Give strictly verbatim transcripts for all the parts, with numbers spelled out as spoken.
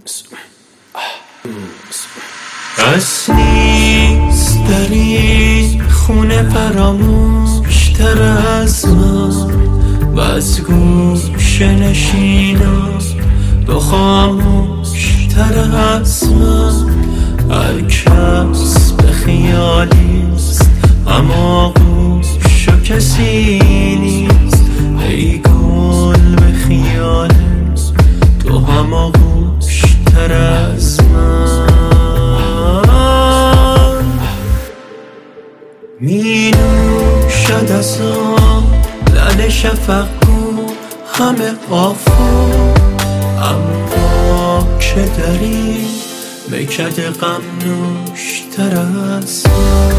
بس نیست در این خونه فراموشتر از من و از گوشه نشینم دو خاموشتر از من. هر کس به خیالیست اما گوش و کسی نیست. ای گل به خیالیست تو هم آغوشتر از من. می نوشد از آن لعل شفق گو همه آفاق، اما که در این میکده غم نوشتر از من.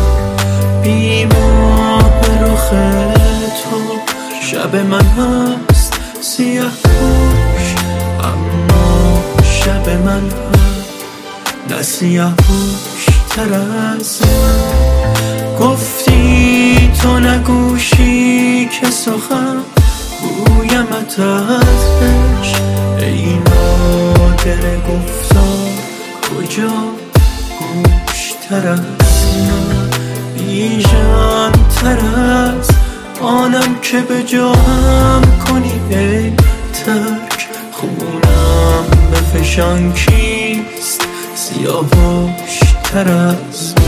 بیماه رخ تو شب من هست سیاه پوش، اما شب من هست نه سیاه پوشتر از من. گفتی تو نگوشی که سخن گویمت از عشق، ای نادر گفتار کجا گوشتر از من. بیژن تر از آنم که به جاهم کنی ای ترک، خونم بفشان کیست سیاوشتر از من.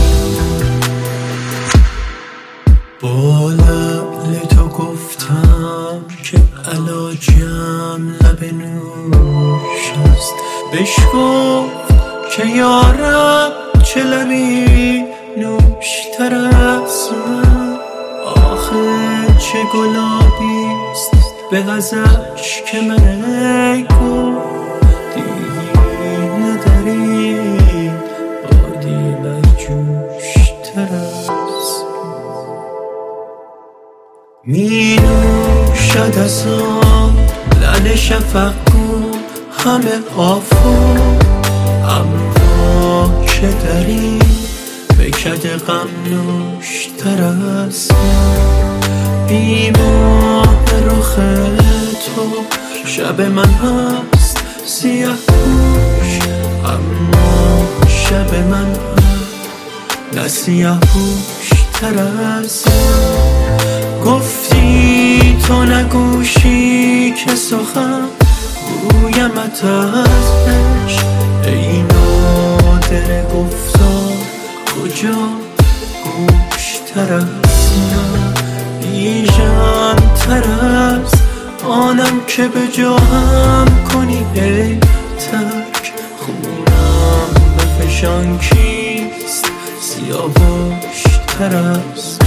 با لعل تو گفتم که علاجم لب نوش است، بشکف که یارب چه لبی نوشتر از من. آخه چه گلابیست به از اشک من ای گل، دیوینه دری بادی برجوشتر از من. می نوشد از آن لعل شفق گو همه آفاق، اما که در این میکده غم نوشتر از من. بیماه رخ تو شب من هست سیاه پوش، اما شب من هست نه سیاه پوشتر از من. گفتی تو نگوشی که سخن گویمت از عشق، ای نادر گفتار کجا گوشتر از من. بیژن تر از آنم که به جاهم کنی ای ترک، خونم بفشان کیست سیاوشتر از